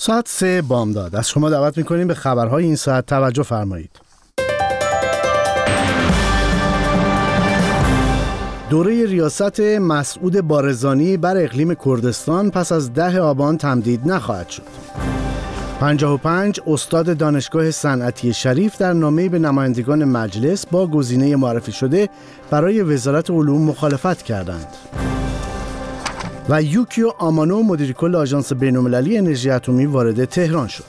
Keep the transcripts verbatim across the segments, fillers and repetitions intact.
ساعت سه بامداد. از شما دعوت میکنیم به خبرهای این ساعت توجه فرمایید. دوره ریاست مسعود بارزانی بر اقلیم کردستان پس از ده آبان تمدید نخواهد شد. پنجاه و پنج استاد دانشگاه صنعتی شریف در نامه‌ای به نمایندگان مجلس با گزینه معرفی شده برای وزارت علوم مخالفت کردند. و یوکیو آمانو مدیر کل آژانس بین‌المللی انرژی اتمی وارد تهران شد.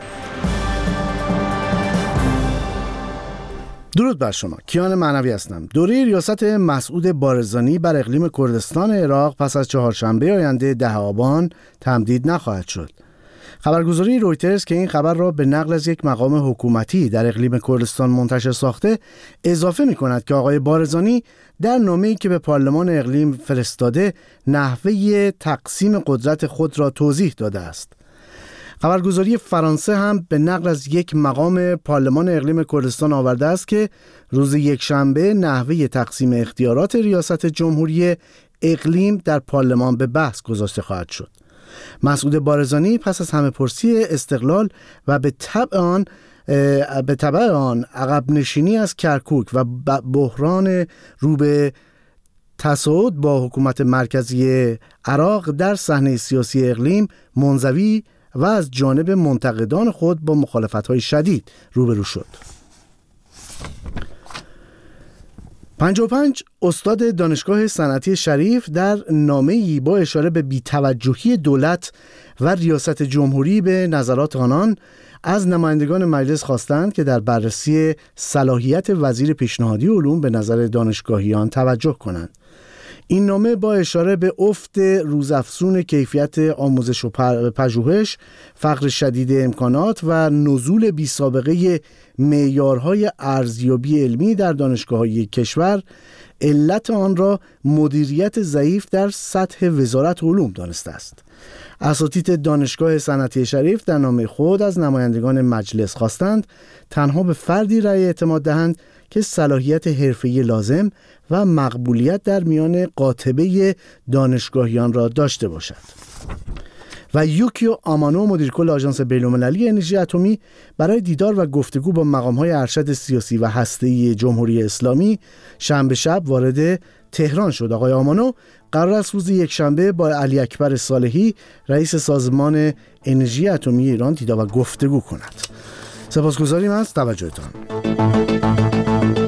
درود بر شما. کیان معنوی هستم. دوره ریاست مسعود بارزانی بر اقلیم کردستان عراق پس از چهارشنبه آینده ده آبان تمدید نخواهد شد. خبرگزاری رویترز که این خبر را به نقل از یک مقام حکومتی در اقلیم کردستان منتشر ساخته اضافه می کند که آقای بارزانی در نامه‌ای که به پارلمان اقلیم فرستاده نحوه تقسیم قدرت خود را توضیح داده است. خبرگزاری فرانسه هم به نقل از یک مقام پارلمان اقلیم کردستان آورده است که روز یکشنبه نحوه تقسیم اختیارات ریاست جمهوری اقلیم در پارلمان به بحث گذاشته خواهد شد. مسعود بارزانی پس از همه‌پرسی استقلال و به تبع آن به تبع آن عقب نشینی از کرکوک و بحران رو به تصاعد با حکومت مرکزی عراق در صحنه سیاسی اقلیم منزوی و از جانب منتقدان خود با مخالفت‌های شدید روبرو شد. پنجاه و پنج استاد دانشگاه صنعتی شریف در نامه‌ای با اشاره به بی‌توجهی دولت و ریاست جمهوری به نظرات آنان از نمایندگان مجلس خواستند که در بررسی صلاحیت وزیر پیشنهادی علوم به نظر دانشگاهیان توجه کنند. این نامه با اشاره به افت روزافزون کیفیت آموزش و پژوهش، فقر شدید امکانات و نزول بی‌سابقه معیارهای ارزیابی علمی در دانشگاه‌های کشور، علت آن را مدیریت ضعیف در سطح وزارت علوم دانسته است. اساتید دانشگاه صنعتی شریف در نامه خود از نمایندگان مجلس خواستند تنها به فردی رأی اعتماد دهند که صلاحیت حرفه‌ای لازم و مقبولیت در میان قاطبه دانشگاهیان را داشته باشد. و یوکیو آمانو مدیر کل آژانس بین‌المللی انرژی اتمی برای دیدار و گفتگو با مقام‌های ارشد سیاسی و هسته‌ای جمهوری اسلامی شنبه شب وارد تهران شد. آقای آمانو قرار است روز یکشنبه با علی اکبر صالحی رئیس سازمان انرژی اتمی ایران دیدار و گفتگو کند. سپاسگزاریم از توجهتان.